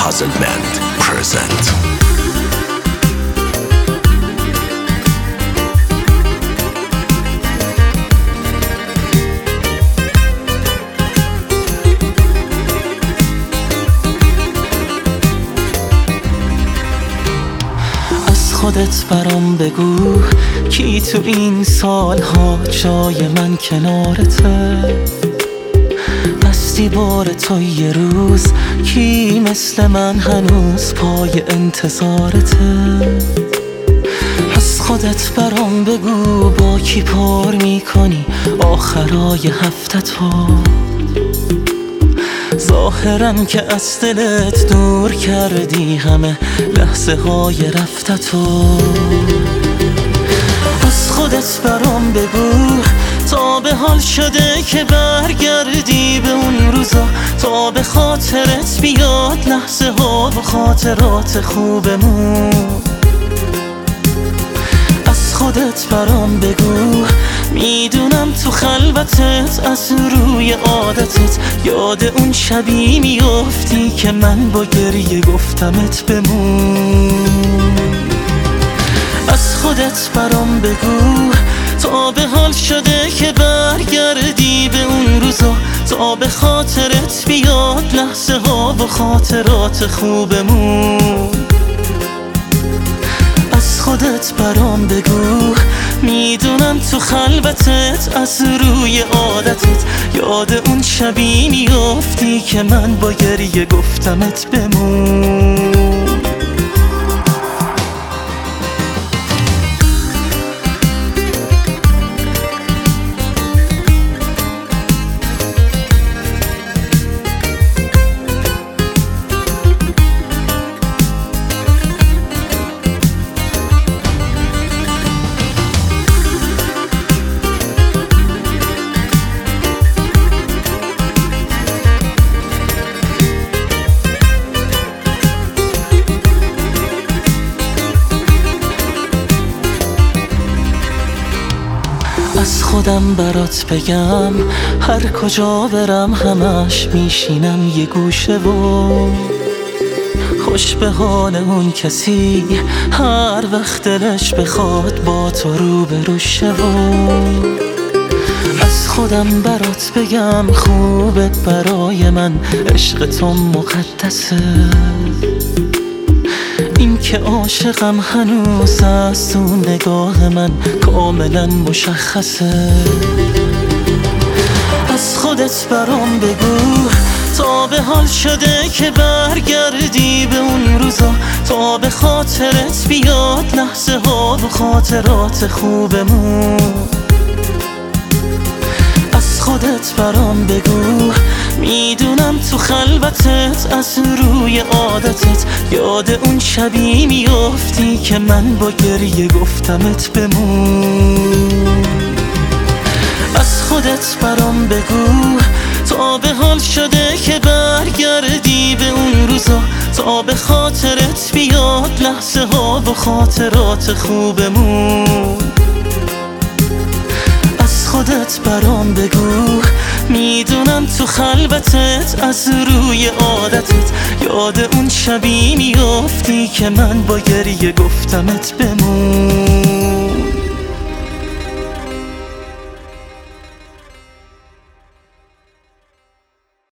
Puzzle Band present. خودت برام بگو کی تو این سالها جای من کنارته، بستی بار تو یه روز کی مثل من هنوز پای انتظارته. از خودت برام بگو با کی پر میکنی آخرای هفته‌تو، ظاهرم که از دلت دور کردی همه لحظه های رفته تو. از خودت برام بگو تا به حال شده که برگردی به اون روزا، تا به خاطرت بیاد لحظه ها و خاطرات خوبمون. از خودت برام بگو میدونم تو خلوتت از روی عادتت یاد اون شبی میافتی که من با گریه گفتمت بمون. از خودت برام بگو تا به حال شده که برگردی به اون روزا، تا به خاطرت بیاد لحظه ها و خاطرات خوبمون. از خودت برام بگو میدونم تو خلوتت از روی عادتت یاد اون شبی میافتی که من با گریه گفتمت بمون. از خودم برات بگم هر کجا برم همش میشینم یه گوشه و خوش به حال اون کسی هر وقت دلش بخواد با تو روبرو شه. از خودم برات بگم خوبه برای من عشق تو مقدسه، این که عاشقم هنوز از تو نگاه من کاملا مشخصه. از خودت برام بگو تا به حال شده که برگردی به اون روزا، تا به خاطرت بیاد لحظه ها و خاطرات خوبمون. از خودت برام بگو میدونم تو خلوتت از روی عادتت یاد اون شبی میافتی که من با گریه گفتمت بمون. از خودت برام بگو تا به حال شده که برگردی به اون روزا، تا به خاطرت بیاد لحظه ها و خاطرات خوبمون. از خودت برام بگو میدونم تو خلوتت از روی عادتت یاد اون شبی میافتی که من با گریه گفتمت بمون.